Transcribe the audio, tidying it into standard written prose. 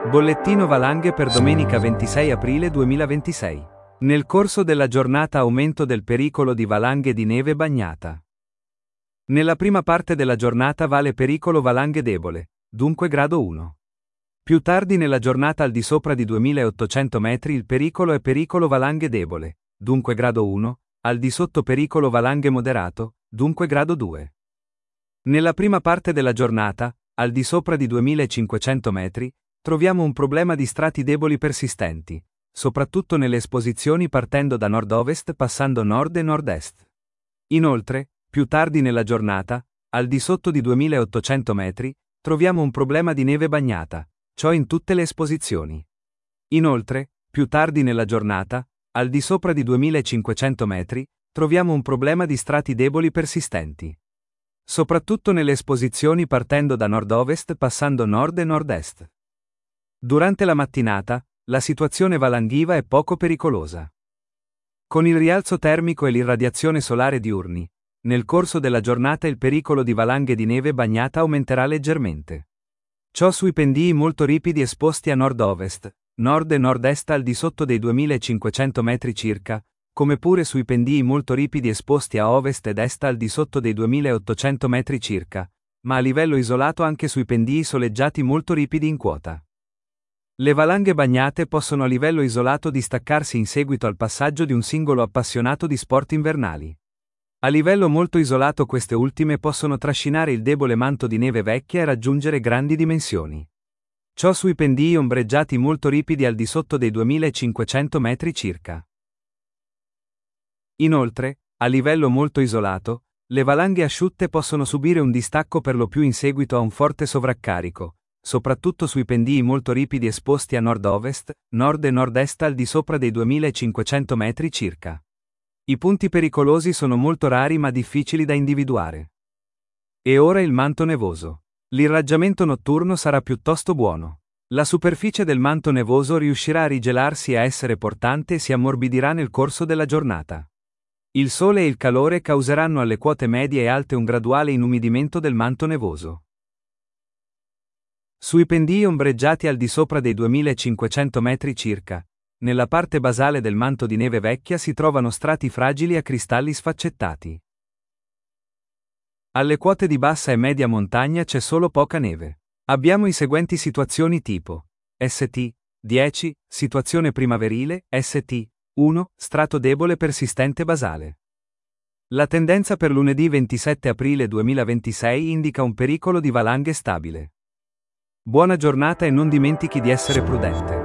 Bollettino valanghe per domenica 26 aprile 2026. Nel corso della giornata aumento del pericolo di valanghe di neve bagnata. Nella prima parte della giornata vale pericolo valanghe debole, dunque grado 1. Più tardi nella giornata al di sopra di 2800 metri il pericolo è pericolo valanghe debole, dunque grado 1, al di sotto pericolo valanghe moderato, dunque grado 2. Nella prima parte della giornata, al di sopra di 2500 metri, troviamo un problema di strati deboli persistenti, soprattutto nelle esposizioni partendo da nord-ovest passando nord e nord-est. Inoltre, più tardi nella giornata, al di sotto di 2800 metri, troviamo un problema di neve bagnata, ciò in tutte le esposizioni. Inoltre, più tardi nella giornata, al di sopra di 2500 metri, troviamo un problema di strati deboli persistenti, soprattutto nelle esposizioni partendo da nord-ovest passando nord e nord-est. Durante la mattinata, la situazione valanghiva è poco pericolosa. Con il rialzo termico e l'irradiazione solare diurni, nel corso della giornata il pericolo di valanghe di neve bagnata aumenterà leggermente. Ciò sui pendii molto ripidi esposti a nord-ovest, nord e nord-est al di sotto dei 2500 metri circa, come pure sui pendii molto ripidi esposti a ovest ed est al di sotto dei 2800 metri circa, ma a livello isolato anche sui pendii soleggiati molto ripidi in quota. Le valanghe bagnate possono a livello isolato distaccarsi in seguito al passaggio di un singolo appassionato di sport invernali. A livello molto isolato queste ultime possono trascinare il debole manto di neve vecchia e raggiungere grandi dimensioni. Ciò sui pendii ombreggiati molto ripidi al di sotto dei 2500 metri circa. Inoltre, a livello molto isolato, le valanghe asciutte possono subire un distacco per lo più in seguito a un forte sovraccarico, soprattutto sui pendii molto ripidi esposti a nord-ovest, nord e nord-est al di sopra dei 2500 metri circa. I punti pericolosi sono molto rari ma difficili da individuare. E ora il manto nevoso. L'irraggiamento notturno sarà piuttosto buono. La superficie del manto nevoso riuscirà a rigelarsi e a essere portante e si ammorbidirà nel corso della giornata. Il sole e il calore causeranno alle quote medie e alte un graduale inumidimento del manto nevoso. Sui pendii ombreggiati al di sopra dei 2500 metri circa, nella parte basale del manto di neve vecchia si trovano strati fragili a cristalli sfaccettati. Alle quote di bassa e media montagna c'è solo poca neve. Abbiamo i seguenti situazioni tipo: St. 10, situazione primaverile, St. 1, strato debole persistente basale. La tendenza per lunedì 27 aprile 2026 indica un pericolo di valanghe stabile. Buona giornata e non dimentichi di essere prudente.